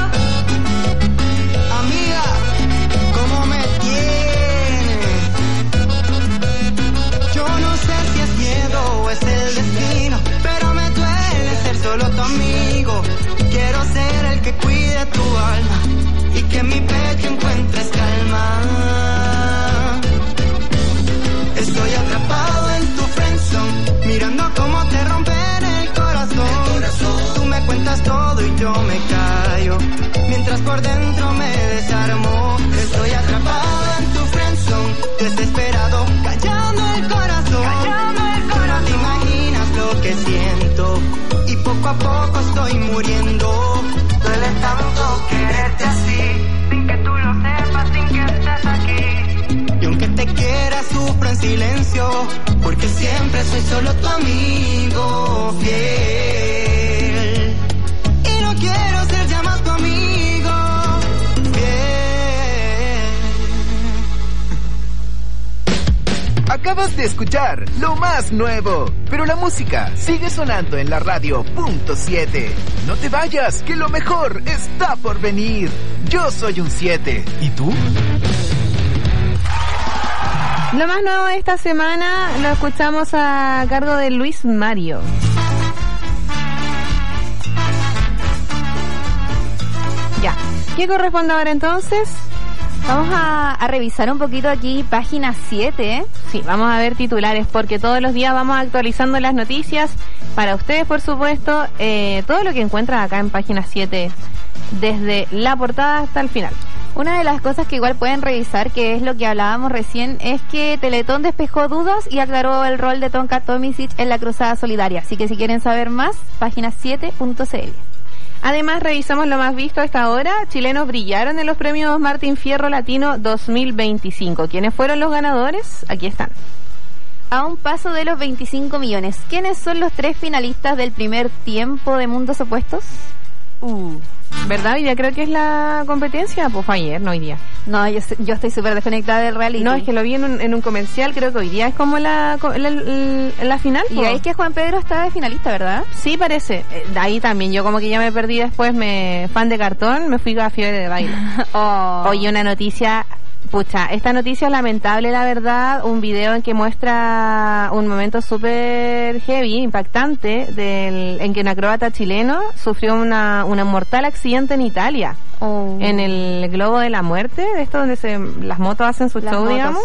Amiga, ¿cómo me tienes? Yo no sé si es miedo o es el destino, pero me duele ser solo tu amigo. Quiero ser el que cuide tu alma y que en mi pecho encuentres calma. Estoy atrapado en tu friendzone, mirando cómo te rompen el corazón. Tú me cuentas todo y yo me callo, mientras por dentro me desarmo. Estoy atrapado en tu friendzone, desesperado, callando el corazón. No te imaginas lo que siento, y poco a poco estoy siempre soy solo tu amigo fiel. Y no quiero ser ya más tu amigo fiel. Acabas de escuchar lo más nuevo, pero la música sigue sonando en la radio .7. No te vayas, que lo mejor está por venir. Yo soy un 7. ¿Y tú? Lo más nuevo de esta semana lo escuchamos a cargo de Luis Mario. Ya, ¿qué corresponde ahora entonces? Vamos a revisar un poquito aquí página 7, ¿eh? Sí, vamos a ver titulares porque todos los días vamos actualizando las noticias para ustedes, por supuesto, todo lo que encuentran acá en página 7, desde la portada hasta el final. Una de las cosas que igual pueden revisar, que es lo que hablábamos recién, es que Teletón despejó dudas y aclaró el rol de Tonka Tomisic en la Cruzada Solidaria. Así que si quieren saber más, página 7.cl. Además, revisamos lo más visto hasta ahora. Chilenos brillaron en los premios Martín Fierro Latino 2025. ¿Quiénes fueron los ganadores? Aquí están. A un paso de los 25 millones. ¿Quiénes son los 3 finalistas del primer tiempo de Mundos Opuestos? ¿Verdad? Hoy día creo que es la competencia. Pues fue ayer, no hoy día. No, yo estoy súper desconectada del reality. No, es que lo vi en un comercial. Creo que hoy día es como la final. Y ahí es que Juan Pedro está de finalista, ¿verdad? Sí, parece. Ahí también. Yo como que ya me perdí después. Fan de cartón. Me fui a fiebre de baile. Oye, una noticia... Pucha, esta noticia es lamentable, la verdad. Un video en que muestra un momento súper heavy, impactante, en que un acróbata chileno sufrió un mortal accidente en Italia. En el Globo de la Muerte, de esto donde las motos hacen su show, digamos.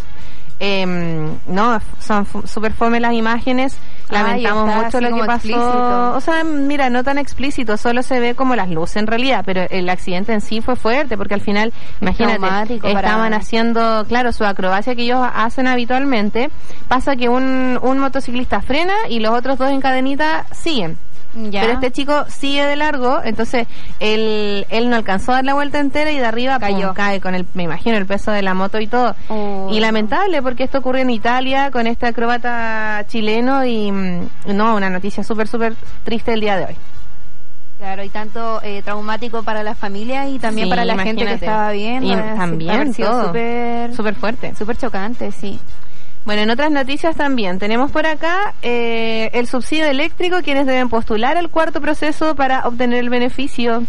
No, son súper fome las imágenes. Lamentamos mucho lo que pasó. Explícito. O sea, mira, no tan explícito, solo se ve como las luces en realidad, pero el accidente en sí fue fuerte, porque al final, imagínate, estaban haciendo, claro, su acrobacia que ellos hacen habitualmente. Pasa que un motociclista frena y los otros 2 en cadenita siguen. Ya. Pero este chico sigue de largo, entonces él no alcanzó a dar la vuelta entera y de arriba cayó. Cae con me imagino, el peso de la moto y todo. Y lamentable porque esto ocurrió en Italia con este acróbata chileno y no, una noticia súper triste el día de hoy. Claro, y tanto traumático para la familia y también para la gente que estaba viendo. Y también todo súper fuerte. Súper chocante, sí. Bueno, en otras noticias también tenemos por acá el subsidio eléctrico, quienes deben postular al cuarto proceso para obtener el beneficio.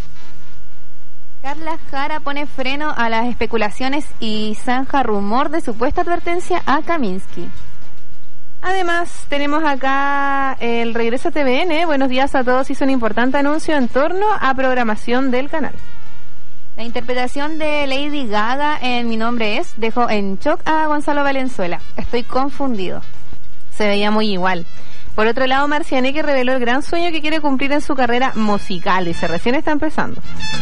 Carla Jara pone freno a las especulaciones y zanja rumor de supuesta advertencia a Kaminsky. Además, tenemos acá el regreso a TVN. Buenos días a todos. Hizo un importante anuncio en torno a programación del canal. La interpretación de Lady Gaga en Mi Nombre Es dejó en shock a Gonzalo Valenzuela. Estoy confundido. Se veía muy igual. Por otro lado, Marcianeque reveló el gran sueño que quiere cumplir en su carrera musical y recién está empezando.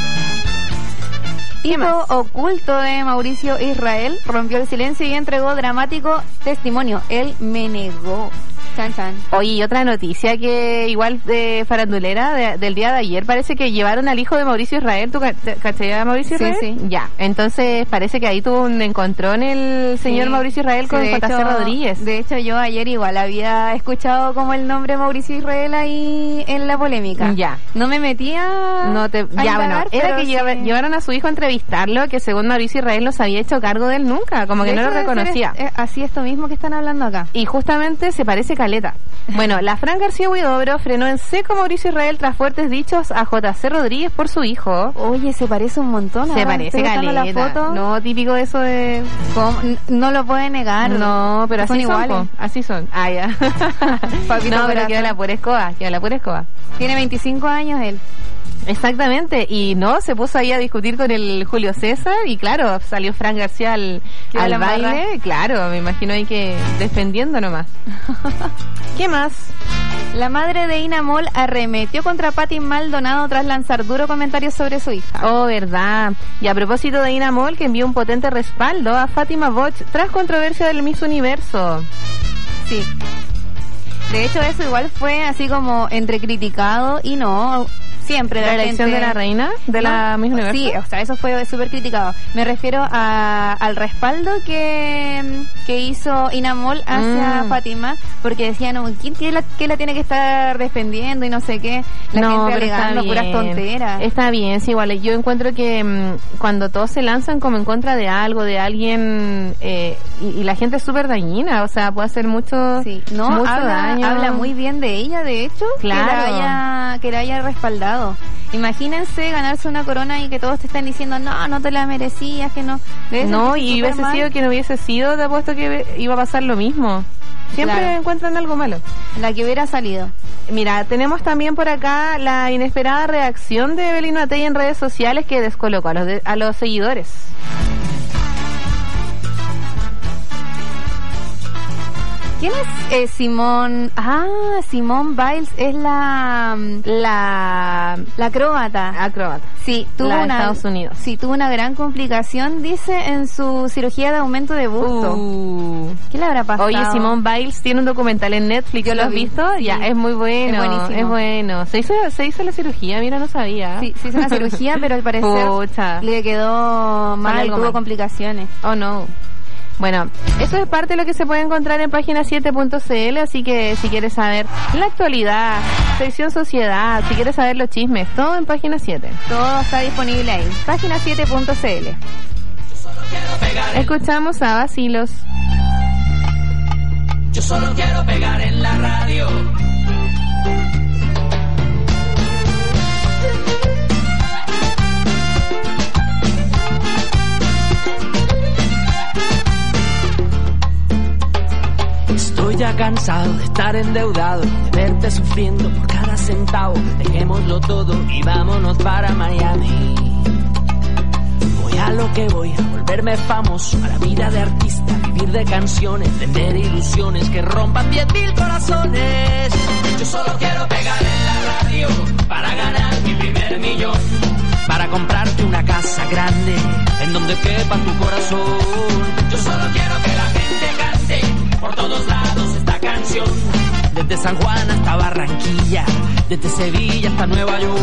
Hijo oculto de Mauricio Israel rompió el silencio y entregó dramático testimonio. Él me negó. Chan, chan. Oye, y otra noticia que igual de farandulera del día de ayer, parece que llevaron al hijo de Mauricio Israel. ¿Tú cachai a Mauricio Israel? Sí. Ya, entonces parece que ahí tuvo un encontrón el señor Mauricio Israel con JC Rodríguez. De hecho, yo ayer igual había escuchado como el nombre Mauricio Israel ahí en la polémica. Ya. No me metía era que llevaron a su hijo a entrevistarlo, que según Mauricio Israel no se había hecho cargo de él nunca, como que no lo reconocía. Así esto mismo que están hablando acá. Y justamente se parece caleta. Bueno, la Fran García Huidobro frenó en seco a Mauricio Israel tras fuertes dichos a JC Rodríguez por su hijo. Oye, se parece un montón. Se parece caleta. La foto. No, típico de eso de... No lo puede negar. No, pero así son. Así son. Ah, ya. Papito, no, pero queda la pura escoba. Tiene 25 años él. Exactamente, y no, se puso ahí a discutir con el Julio César y claro, salió Fran García al baile, claro, me imagino ahí que defendiendo nomás. ¿Qué más? La madre de Ina Moll arremetió contra Patti Maldonado tras lanzar duro comentarios sobre su hija. Oh, verdad. Y a propósito de Ina Moll, que envió un potente respaldo a Fátima Boch tras controversia del Miss Universo. Sí. De hecho, eso igual fue así como entre criticado y no. Siempre la elección gente... de la reina de la Miss Universo. Sí, o sea, eso fue súper criticado. Me refiero al respaldo que hizo Inamol hacia Fátima, porque decían, ¿quién la tiene que estar defendiendo y no sé qué? La gente alegando puras tonteras. Está bien, sí, igual. Yo encuentro que cuando todos se lanzan como en contra de algo, de alguien, y la gente es súper dañina, o sea, puede hacer mucho, mucho daño. Habla muy bien de ella, de hecho, claro. que la haya respaldado. Imagínense ganarse una corona y que todos te estén diciendo, no te la merecías, que no. No, y hubiese sido que no hubiese sido, te apuesto que iba a pasar lo mismo. Siempre encuentran algo malo. La que hubiera salido. Mira, tenemos también por acá la inesperada reacción de Evelyn Matei en redes sociales que descolocó a los seguidores. ¿Quién es Simone? Simone Biles es la acróbata. Sí, tuvo de Estados Unidos. Sí, tuvo una gran complicación, dice, en su cirugía de aumento de busto. ¿Qué le habrá pasado? Oye, Simone Biles tiene un documental en Netflix. ¿Lo has visto? Sí. Ya, es muy bueno. Es buenísimo. Es bueno. Se hizo la cirugía, mira, no sabía. Sí, se hizo una cirugía, pero al parecer le quedó mal, tuvo complicaciones. Oh, no. Bueno, eso es parte de lo que se puede encontrar en página7.cl, así que si quieres saber la actualidad, sección sociedad, si quieres saber los chismes, todo en página 7. Todo está disponible ahí, página7.cl. Escuchamos a Vacilos. Yo solo quiero pegar en la radio. Estoy ya cansado de estar endeudado, de verte sufriendo por cada centavo. Dejémoslo todo y vámonos para Miami. Voy a lo que voy, a volverme famoso, a la vida de artista, vivir de canciones, vender ilusiones que rompan 10.000 corazones. Yo solo quiero pegar en la radio para ganar mi primer millón, para comprarte una casa grande en donde quepa tu corazón. Yo solo quiero que la gente cante por todos lados esta canción, desde San Juan hasta Barranquilla, desde Sevilla hasta Nueva York.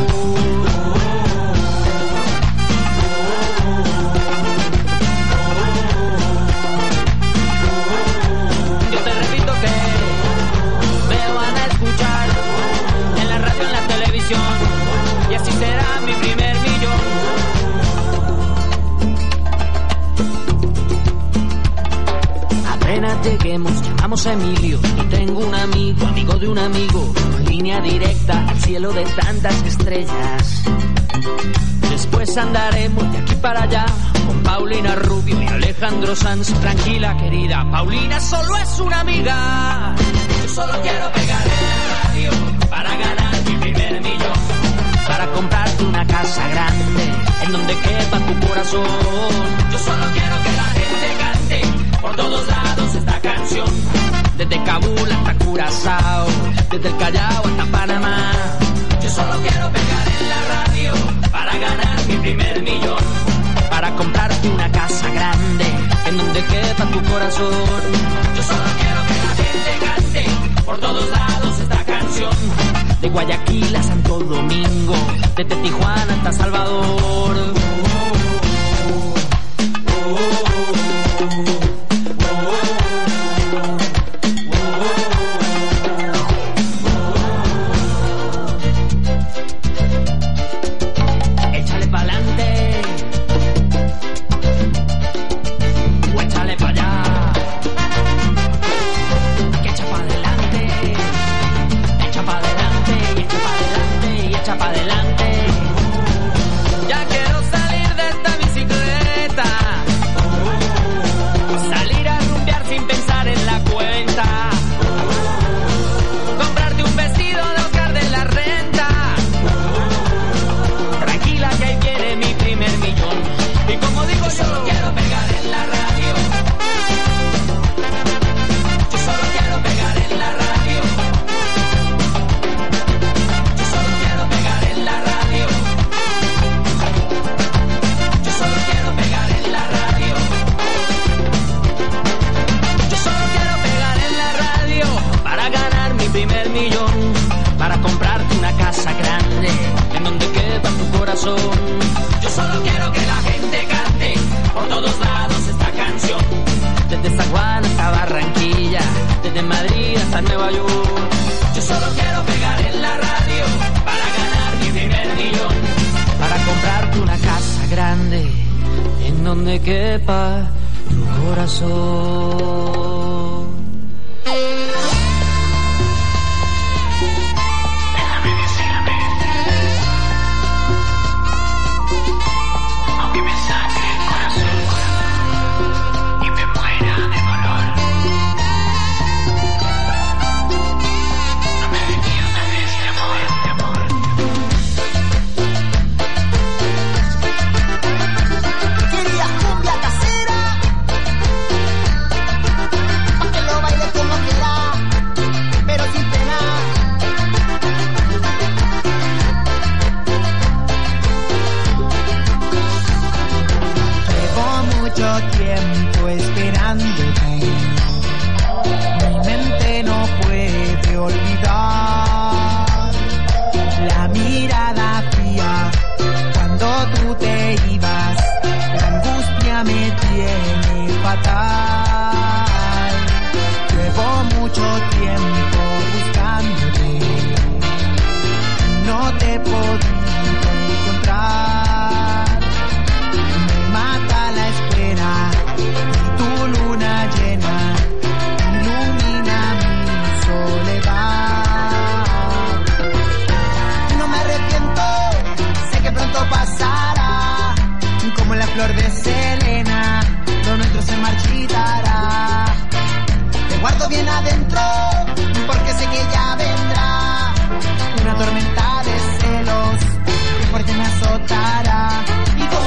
Yo te repito que me van a escuchar en la radio, en la televisión, y así será mi primer millón. Apenas lleguemos, llamamos a Emilio. Yo tengo un amigo de un amigo, línea directa al cielo de tantas estrellas. Después andaremos de aquí para allá con Paulina Rubio y Alejandro Sanz. Tranquila, querida, Paulina solo es una amiga. Yo solo quiero pegar en la radio para ganar mi primer millón, para comprarte una casa grande en donde quepa tu corazón. Yo solo quiero que la gente cante por todos lados esta canción, desde Kabul hasta Curazao, desde el Callao hasta Panamá. Yo solo quiero pegar en la radio para ganar mi primer millón, para comprarte una casa grande en donde quepa tu corazón. Yo solo quiero que la gente cante por todos lados esta canción, de Guayaquil a Santo Domingo, desde Tijuana hasta Salvador. Échale pa'lante o échale pa' allá, que echa pa' adelante, echa pa' adelante y echa pa' adelante y echa pa' adelante. donde quepa tu corazón. Déjame decirme, aunque me sangre el corazón y me muera de dolor, no me despiertes de este amor, Quería cumbia casera, pa' que lo baile como quiera, pero sin pena. Llevo mucho tiempo esperándote. Mi mente no puede olvidar la mirada fría cuando tú te ibas. La angustia me tiene fatal. Llevo mucho tiempo buscándote. No te he podido encontrar. Me mata la espera y tu luna llena ilumina mi soledad. No me arrepiento, sé que pronto pasará, como la flor de Selena, lo nuestro se marchitará. Te guardo bien adentro, porque sé que ya vendrá una tormenta de celos que fuerte me azotará. Y como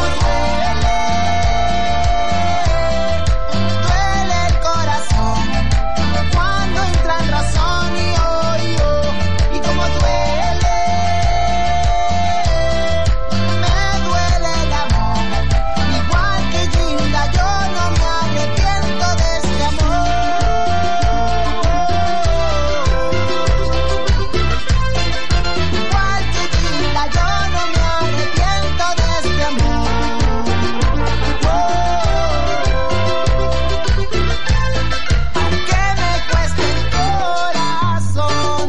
duele el corazón cuando entra en razón y y como duele, me duele el amor, igual que Gilda, yo no me arrepiento de este amor. Igual que Gilda, yo no me arrepiento de este amor. Aunque me cueste el corazón.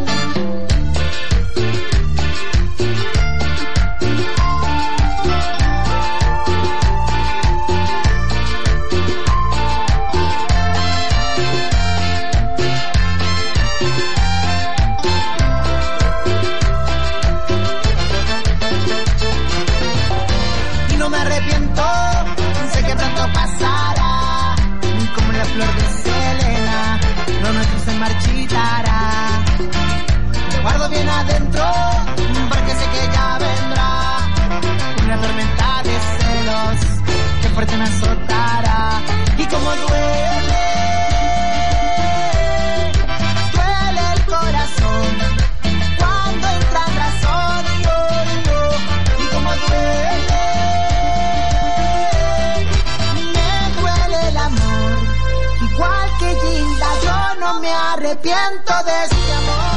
Y no me arrepiento, sé que pronto pasará, como la flor de Selena, lo nuestro se marchitará. Te guardo bien adentro, porque sé que ya vendrá una tormenta de celos que fuerte me azotará. Y como duele el corazón cuando entra en razón y como duele, me duele el amor, igual que Gilda, yo no me arrepiento de este amor.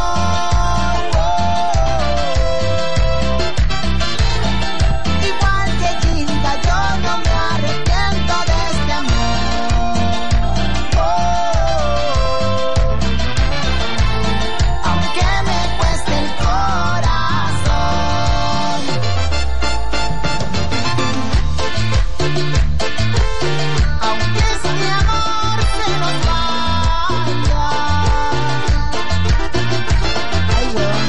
Igual que Gilda, yo no me arrepiento de este amor. Aunque me cueste el corazón. Aunque este amor se nos vaya. Ay, weón.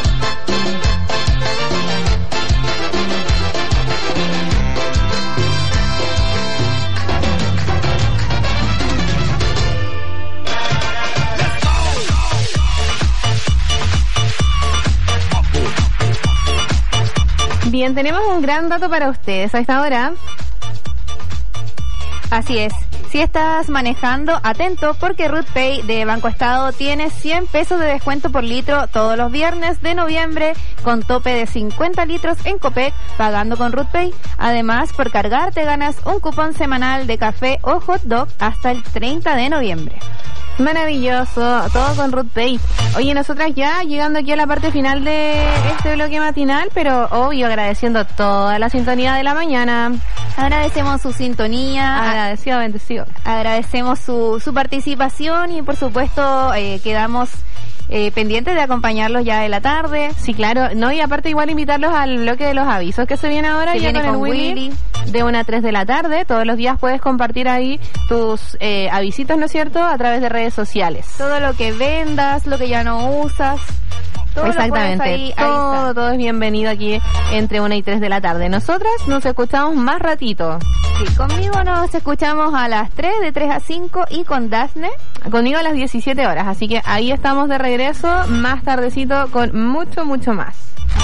Bien, tenemos un gran dato para ustedes a esta hora. Así es. Si estás manejando, atento porque RootPay de Banco Estado tiene 100 pesos de descuento por litro todos los viernes de noviembre con tope de 50 litros en Copec pagando con RootPay. Además, por cargar te ganas un cupón semanal de café o hot dog hasta el 30 de noviembre. Maravilloso, todo con RootPay. Oye, nosotras ya llegando aquí a la parte final de este bloque matinal, pero obvio agradeciendo toda la sintonía de la mañana. Agradecemos su sintonía. Agradecido, bendecido. Agradecemos su participación y por supuesto quedamos pendientes de acompañarlos ya de la tarde. Sí, claro, no, y aparte igual invitarlos al bloque de los avisos que se viene ahora, Se ya viene con el con Willy, de 1 a 3 de la tarde. Todos los días puedes compartir ahí tus avisitos, ¿no es cierto?, a través de redes sociales. Todo lo que vendas, lo que ya no usas. Todo exactamente, todo es bienvenido aquí entre 1 y 3 de la tarde. Nosotras nos escuchamos más ratito. Sí, conmigo nos escuchamos a las 3, de 3 a 5, y con Dafne. Conmigo a las 17 horas, así que ahí estamos de regreso más tardecito con mucho más. Mucho más.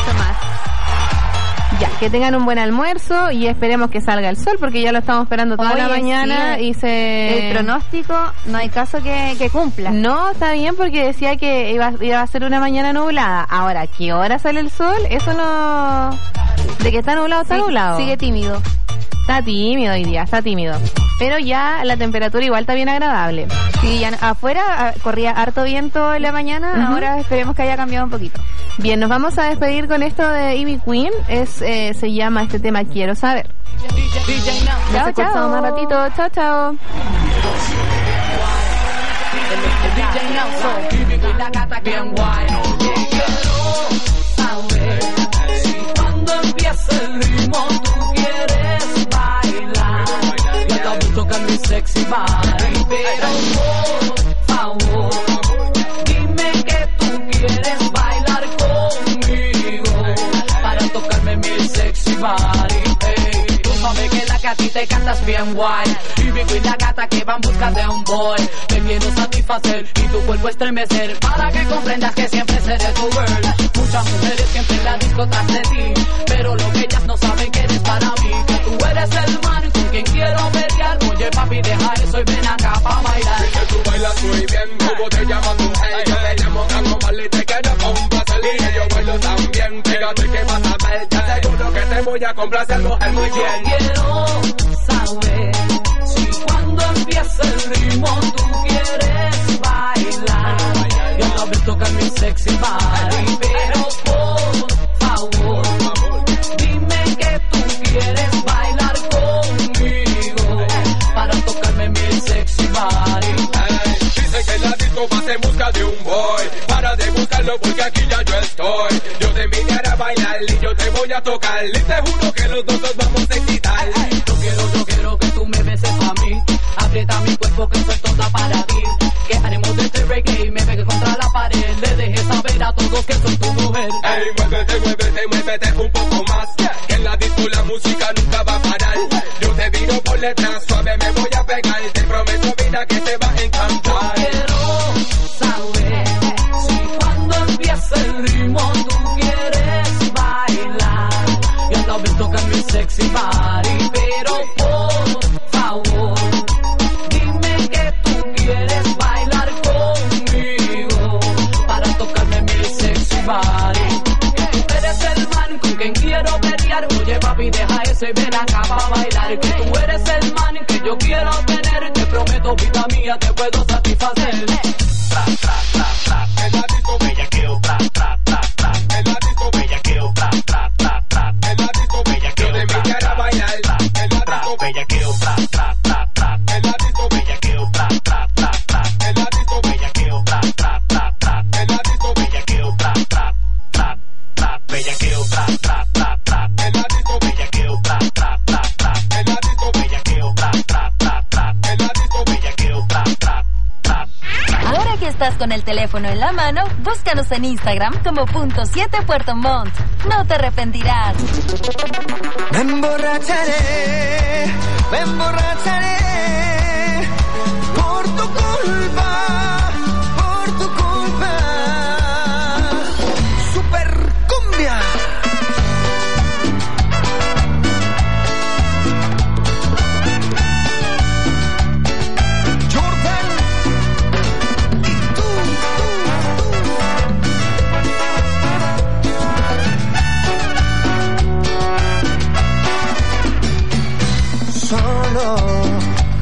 Ya, que tengan un buen almuerzo y esperemos que salga el sol, porque ya lo estamos esperando toda la mañana, sí, y el pronóstico no hay caso que cumpla. No, está bien, porque decía que iba a ser una mañana nublada. Ahora, ¿qué hora sale el sol? Eso no... De que está nublado, está nublado. Sigue tímido. Está tímido hoy día, está tímido. Pero ya la temperatura igual está bien agradable. Sí, ya afuera corría harto viento en la mañana, ahora esperemos que haya cambiado un poquito. Bien, nos vamos a despedir con esto de Ivy Queen, se llama este tema Quiero Saber. Nos escuchamos más ratito, chao. Cuando empieza el ritmo tú quieres bailar, yo te voy a tocar mi sexy body, pero por favor dime que tú quieres bailar conmigo para tocarme mi sexy body. Hey, tú sabes que la que a ti te cantas bien guay, y vivo y la gata que va en busca de un boy. Te quiero satisfacer y tu cuerpo estremecer para que comprendas que siempre seré tu girl. Muchas mujeres siempre en la disco tras de ti, pero lo que ellas no saben que eres para mí, que tú eres el man con quien quiero pelear. Oye papi, deja eso y ven acá pa' bailar. Que tú bailas muy bien, como te llamas tu hey. Yo te llamo Carlos Marley, te quiero complacer y yo bailo también. Fíjate que vas a ver, te aseguro que te voy a complacer, mujer, muy bien. Quiero saber si cuando empieza el ritmo tú quieres bailar, y otra vez tocar mi sexy body, pero por favor dime que tú quieres bailar conmigo para tocarme mi sexy body. Dice que en la disco vas en busca de un boy, para de buscarlo porque aquí ya yo estoy. Yo te invitaré a bailar y yo te voy a tocar, y te juro que los dos nos vamos a excitar. Yo quiero que tú me beses a mí, aprieta mi cuerpo que soy toda para ti, que haremos de este reggae y me pegue contra la pared, le dejes saber a todos que soy tu mujer. Ey, muévete un poco más, que en la disco la música nunca va a parar. Yo te viro por detrás, suave me voy a pegar, te prometo vida que te va a encantar. Quiero saber si cuando empieza el ritmo tú quieres bailar, y otra vez tocar mi sexy body, pero por favor dime que tú quieres bailar conmigo para tocarme mi sexy body. Tú eres el man con quien quiero pelear. Oye papi, deja eso y ven acá pa' bailar, que tú eres el man que yo quiero tener. Te prometo vida mía, te puedo satisfacer. Tra, tra, tra, tra. En la disco bellaqueo, tra, tra, tra, tra. En la disco bellaqueo, tra, tra, tra, tra. En la disco bellaqueo, yo te invitaré a bailar. En la disco bellaqueo, tra, tra, tra, tra. En la disco bellaqueo, tra, tra, tra, tra. En la disco bellaqueo, tra, tra, tra, tra. En la disco bellaqueo, tra, tra, tra, tra. Bellaqueo, tra, tra, tra, tra. En la disco bellaqueo, tra, tra, tra, tra. En la disco bellaqueo, tra, tra, tra, tra. En la disco bellaqueo, tra, tra, tra. Ahora que estás con el teléfono en la mano, búscanos en Instagram como .7 Puerto Montt. No te arrepentirás. Me emborracharé por tu culpa, por tu culpa. Super cumbia. Jordan y tú. Solo